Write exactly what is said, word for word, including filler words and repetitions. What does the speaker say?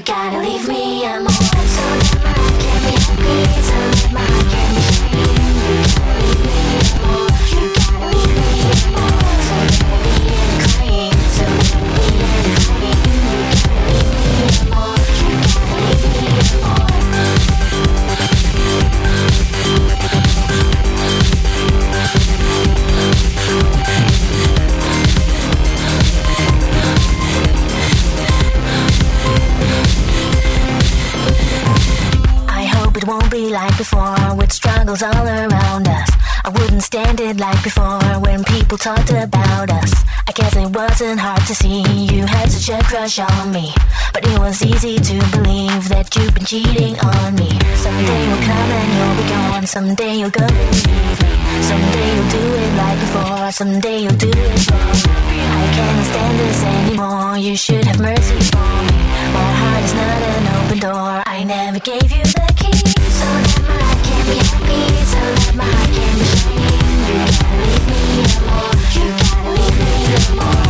gotta leave me alone. So that my heart can be happy, so that my heart can be free. You gotta leave me alone. So that we ain't crying, so that we ain't hiding. You gotta leave me alone. You gotta leave me alone. It won't be like before, with struggles all around us. I wouldn't stand it like before, when people talked about us. I guess it wasn't hard to see you had such a crush on me, but it was easy to believe that you've been cheating on me. Someday will come and you'll be gone, someday you'll go and leave me. Someday you'll do it like before, someday you'll do it wrong. I can't stand this anymore, you should have mercy for me. My heart is not an open door, I never gave you the key. So that my heart can be happy, so that my heart can be free. You gotta leave me alone, you gotta leave me alone.